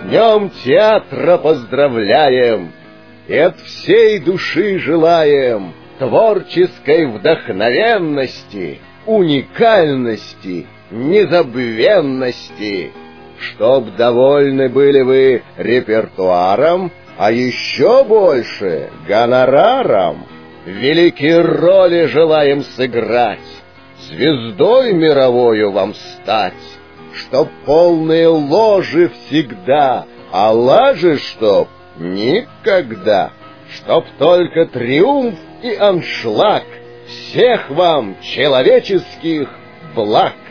Днем театра поздравляем и от всей души желаем творческой вдохновенности, уникальности, незабвенности, чтоб довольны были вы репертуаром, а еще больше гонораром. Великие роли желаем сыграть, звездой мировою вам стать, чтоб полные ложи всегда, а лажи чтоб никогда, чтоб только триумф и аншлаг всех вам человеческих благ.